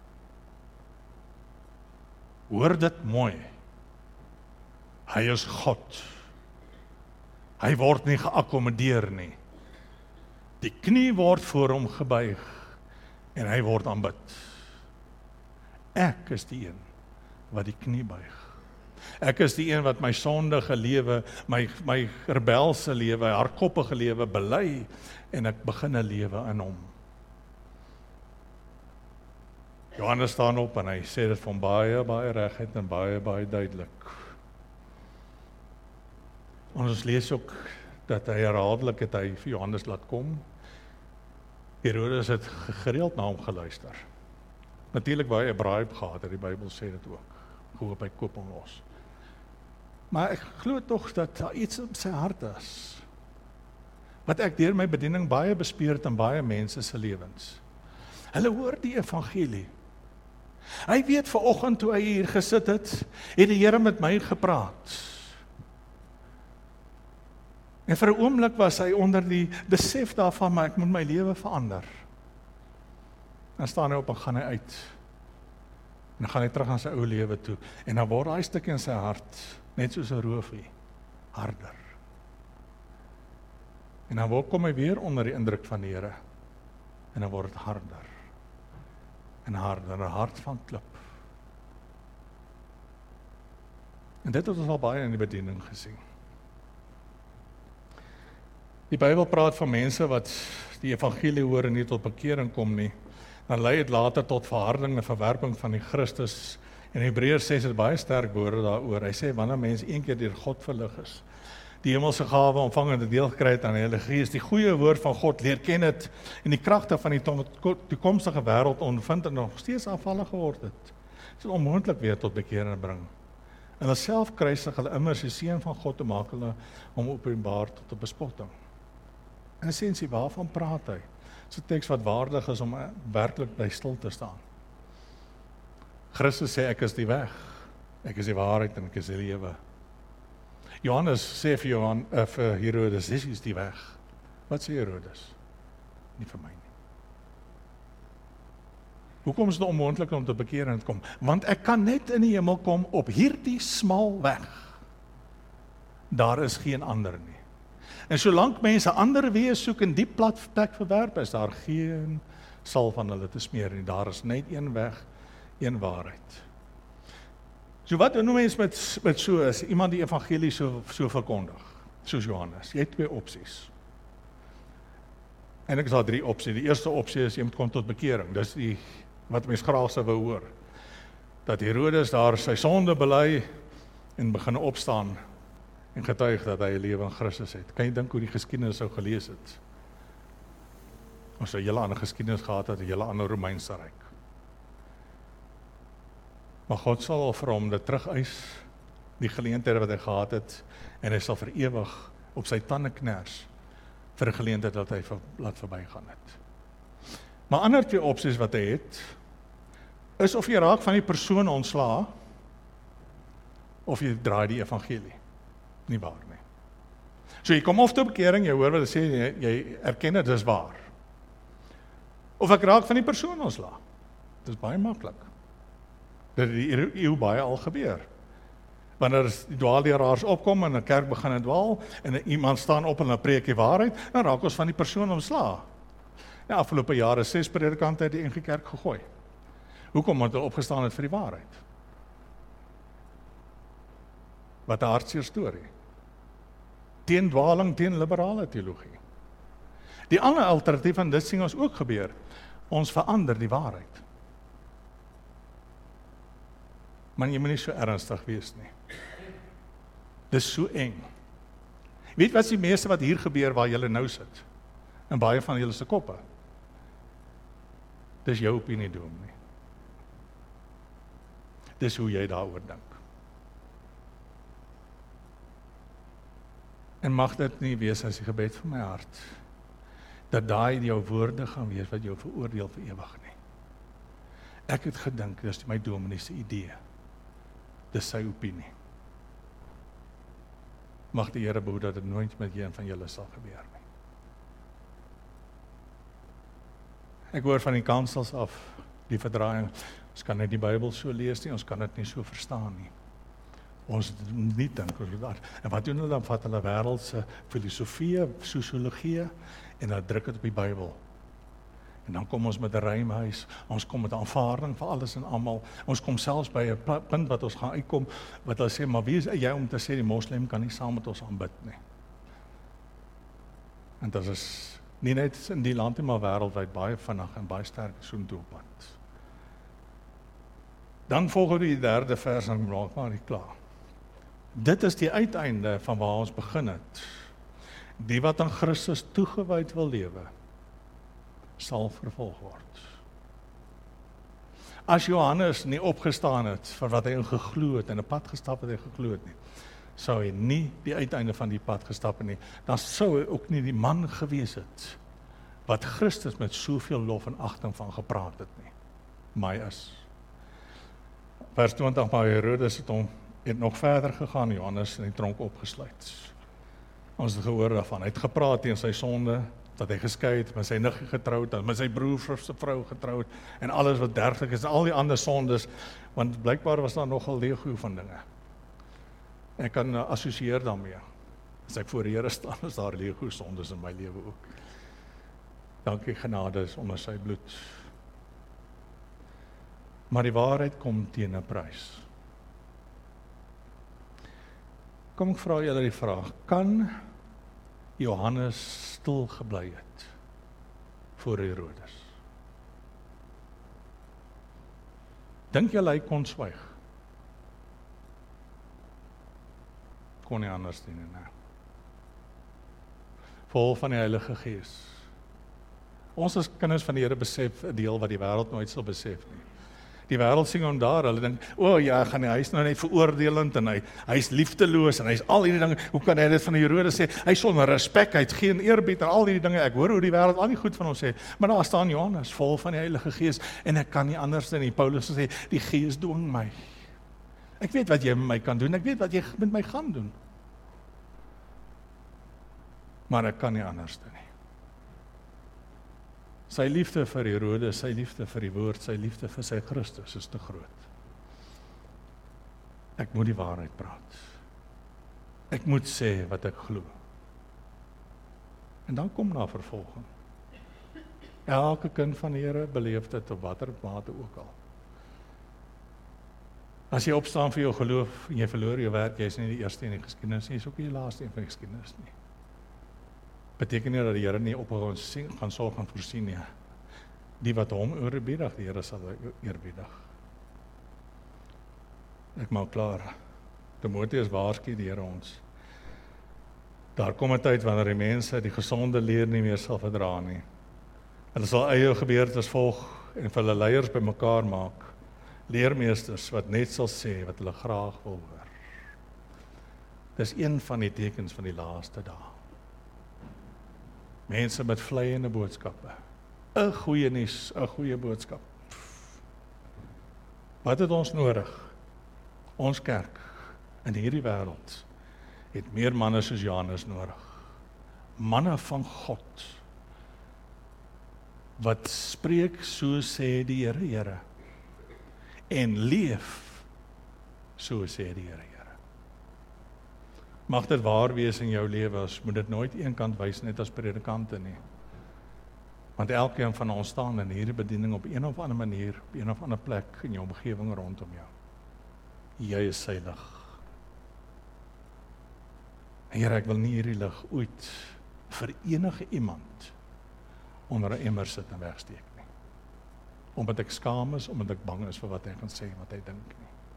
Speaker 2: Hoor dit mooi. Hy is God. Hy word nie geakkommodeer nie. Die knie word voor hom gebuig en hy word aanbid. Ek is die een wat die knie buig. Ek is die een wat my sondige lewe, my, my rebelse lewe, hardkoppige lewe bely en ek begin 'n lewe in hom. Johannes staan op en hy sê dit van baie, baie reguit en baie, baie duidelik. Ons lees ook dat hy herhaaldelik het hy vir Johannes laat kom. Herodes het gereeld na hom geluister. Natuurlik baie 'n bribe gehad, die Bybel sê dit ook. Gehoop hy koop hom los. Maar ek glo tog dat daar iets op sy hart is, wat ek deur my bediening baie bespeur het in baie mense se lewens. Hulle hoor die evangelie. Hy weet vanoggend toe hy hier gesit het, het die Here met my gepraat. En vir 'n oomblik was hy onder die besef daarvan, maar ek moet my lewe verander. Dan staan hy op en gaan hy uit. En dan gaan hy terug aan sy ou lewe toe. En dan word daai stuk in sy hart, net soos 'n roofie, harder. En dan word kom hy weer onder die indruk van die Here. En dan word dit harder. En harder, 'n hart van klip. En dit het ons al baie in die bediening gesien. Die Bybel praat van mense wat die evangelie hoor en nie tot bekering kom nie. Dan lei dit later tot verharding en verwerping van die Christus. En Hebreërs sê dit baie sterk woorde daaroor. Hy sê wanneer mense een keer deur God verlig is, die hemelse gawe ontvang en dit deel gekry het aan die Heilige Gees, die goeie woord van God leer ken het en die kragte van die toekomstige wêreld ondervind en nog steeds afvallig geword het. Dit is onmoontlik weer tot bekering bring. En hulle self kruisig hulle immers die seun van God te maak hulle om openbaar tot 'n bespotting. In essensie, waarvan praat hy? Dit is 'n teks wat waardig is om werklik by stil te staan. Christus sê ek is die weg, ek is die waarheid en ek is die lewe. Johannes sê vir Johan, uh, vir Herodes, dis is die weg. Wat sê Herodes? Nie vir my nie. Hoekom is dit onmoontlik om tot bekering te kom? Want ek kan net in die hemel kom op hierdie smal weg. Daar is geen ander nie. En solank mense ander weë soek en die plat plek verwerp, is daar geen sal van hulle te smeer nie. Daar is net een weg, een waarheid. So wat doen mense met, met so is, iemand die evangelie so, so verkondig, soos Johannes, jy het twee opsies. En ek is daar drie opsies. Die eerste opsie is, jy moet kom tot bekering, dis die, wat mens graag sou wou hoor. Dat Herodes daar sy sonde bely, en begin opstaan, en getuig dat hy 'n lewe in Christus het. Kan jy dink hoe die geskiedenis sou gelees het? Ons sou 'n hele ander geskiedenis gehad het, 'n hele ander Romeinse ryk. Maar God sal al vir hom dit terugeis, die geleenthede wat hy gehad het, en hy sal vir ewig op sy tande kners, vir 'n geleentheid dat hy vir, laat verbygaan het. Maar ander twee opsies wat hy het, is of jy raak van die persoon ontslaa, of jy draai die evangelie. Nie waar nie. So jy kom of tot bekering, jy hoor wat hy sê, jy, jy erken dit is waar. Of ek raak van die persoon ontslaa. Dit is baie maklik. Dit het die eeu baie al gebeur. Wanneer die dwaalleraars opkom en 'n kerk begin en dwaal, en iemand staan op en 'n preek die waarheid, dan raak ons van die persoon ontslaa. Ja, afgelope jare ses predikante het die N G Kerk gegooi. Hoekom? Want hulle opgestaan het vir die waarheid. Wat 'n hartseer storie. Teen dwaling, teen liberale teologie. Die ander alternatief, en dit sien ons ook gebeur, ons verander die waarheid. Maar jy moet nie so ernstig wees nie. Dis so eng. Weet wat is die meeste wat hier gebeur waar julle nou sit? In baie van julle se koppe. Dis jou opinie dominee. Dis hoe jy daaroor dink. En mag dit nie wees as die gebed van my hart, dat daai jou woorde gaan wees wat jou veroordeel vir ewig nie. Ek het gedink, dis my dominee se idee. Dis sy opinie. Mag die Here behoed dat dit nooit met een van julle sal gebeur nie. Ek hoor van die kansels af, die verdraaiing, ons kan net die Bybel so lees nie, ons kan dit nie so verstaan nie. Ons nie dink oor dit. En wat doen hulle dan? Vat hulle wêreldse filosofie, sosiologie, en dan druk dit op die Bybel. En dan kom ons met 'n rymhuis, ons kom met 'n aanvaarding vir alles en almal. Ons kom selfs by 'n punt wat ons gaan uitkom, wat hulle sê, maar wie is jy om te sê die moslim kan nie saam met ons aanbid nie. En dit is nie net in die land nie, maar wêreldwyd baie vinnig en baie sterk soontoe op pad. Dan volg die derde vers en raak maar nie klaar. Dit is die uiteinde van waar ons begin het. Die wat aan Christus toegewyd wil lewe, sal vervolg word. As Johannes nie opgestaan het vir wat hy in geglo het en 'n pad gestap het hy geglo het nie, sou hy nie die uiteinde van die pad gestap het nie, dan sou hy ook nie die man gewees het wat Christus met soveel lof en agting van gepraat het nie. Maar hy is. Vers twintig, maar Herodes het hom het nog verder gegaan, Johannes in die tronk opgesluit. Ons het gehoor daarvan, hy het gepraat teen sy sonde, dat hy geskei het, met sy niggie getroud, met sy broer se vrou getroud, en alles wat derglik is, en al die ander sondes, want blykbaar was daar nogal legio van dinge. Ek kan uh, assosieer daarmee. As ek voor die Here staan, is daar legio sondes in my lewe ook. Dankie genade is onder sy bloed. Maar die waarheid kom teen 'n prys. Kom ek vra julle die vraag, kan Johannes stil gebly het voor Herodes? Dink julle hy kon swyg? Kon nie anders doen nie. Vol van die Heilige Gees. Ons as kinders van die Here besef 'n deel wat die wêreld nooit sal besef nie. Die wêreld sien hom daar, hulle dink, o oh, ja, gaan hy is nou net veroordelend en hy hy's liefdeloos en hy's al hierdie dinge. Hoe kan hy dit van die Herodes sê? Hy sonder respek, hy het geen eerbied en al hierdie dinge. Ek hoor hoe die wêreld al nie goed van hom sê, maar daar staan Johannes vol van die Heilige Gees en ek kan nie anders dan nie. Paulus sê, die Gees dwing my. Ek weet wat jy met my kan doen, ek weet wat jy met my gaan doen. Maar ek kan nie anders dan nie. Sy liefde vir Herodes, sy liefde vir die woord, sy liefde vir sy Christus is te groot. Ek moet die waarheid praat. Ek moet sê wat ek glo. En dan kom daar vervolging. Elke kind van die Here beleef dit op watter mate ook al. As jy opstaan vir jou geloof en jy verloor jou werk, jy is nie die eerste in die geskiedenis nie, jy is ook nie die laaste in die geskiedenis nie. Beteken nie dat die Here nie op ons gaan sorg en voorsien nie. Die wat hom eerbiedig, die Here sal eerbiedig. Ek maak klaar. Timoteus waarsku die Here ons. Daar kom 'n tyd wanneer die mense die gesonde leer nie meer sal verdra nie. Hulle sal eie gebeurtes volg en vir hulle leiers bymekaar maak. Leermeesters wat net sal sê wat hulle graag wil hoor. Dis een van die tekens van die laaste dae. Mense met vleiende boodskappe. 'n Goeie nuus, 'n goeie boodskap. Wat het ons nodig? Ons kerk in hierdie wêreld het meer manne soos Johannes nodig. Manne van God wat spreek so sê die Here, Here en leef so sê die Here, Here. Mag dit waar wees in jou lewe, as moet dit nooit eenkant wys net as predikante nie. Want elkeen van ons staan in hierdie bediening op een of ander manier, op een of ander plek in jou omgewing rondom jou. Jy is sy lig. Here, ek wil nie hierdie lig ooit vir enige iemand onder 'n emmer sit en wegsteek nie. Omdat ek skaam is, omdat ek bang is vir wat hy gaan sê, wat hy dink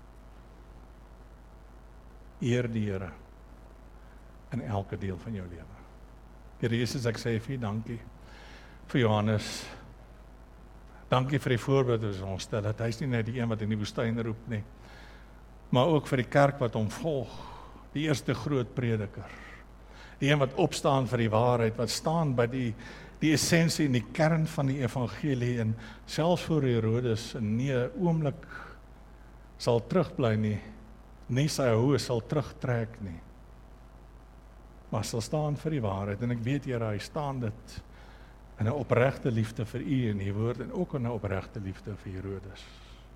Speaker 2: nie. Eer die Here in elke deel van jou lewe. Here Jesus, ek sê vir U dankie vir Johannes. Dankie vir die voorbeeld wat ons stel. Dat hy is nie net die een wat in die woestyn roep nie, maar ook vir die kerk wat hom volg. Die eerste groot prediker. Die een wat opstaan vir die waarheid, wat staan by die die essensie en die kern van die evangelie en selfs voor Herodes en nie 'n oomblik sal terugbly nie, nie sy hoë sal terugtrek nie, maar sal staan vir die waarheid. En ek weet, Here, hy staan dit in 'n opregte liefde vir U en U woord en ook in 'n opregte liefde vir Herodes.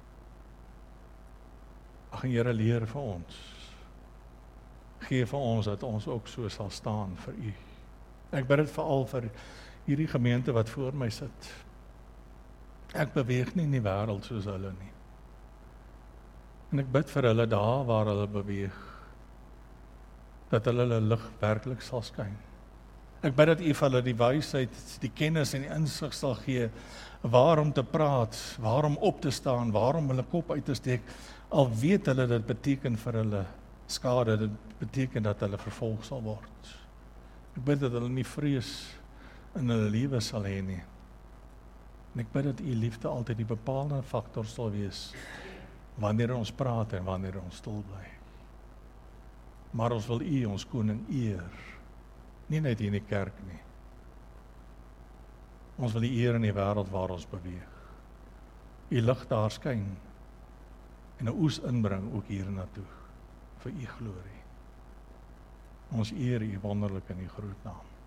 Speaker 2: Ag, Here, leer vir ons. Gee vir ons dat ons ook so sal staan vir U. Ek bid dit veral vir hierdie gemeente wat voor my sit. Ek beweeg nie in die wêreld soos hulle nie. En ek bid vir hulle daar waar hulle beweeg, dat hulle hulle lig werklik sal skyn. Ek bid dat U vir hulle die wysheid, die kennis en die insig sal gee, waarom te praat, waarom op te staan, waarom hulle kop uit te steek, al weet hulle dit beteken vir hulle skade, dit beteken dat hulle vervolg sal word. Ek bid dat hulle nie vrees in hulle lewe sal hê nie. En ek bid dat U liefde altyd die bepalende faktor sal wees, wanneer ons praat en wanneer ons stil bly. Maar ons wil U, ons koning, eer, nie net hier in die kerk nie. Ons wil U eer in die wêreld waar ons beweeg. U lig daar skyn, en 'n oes inbring ook hier na toe, vir U glorie. Ons eer U wonderlik in U groot naam.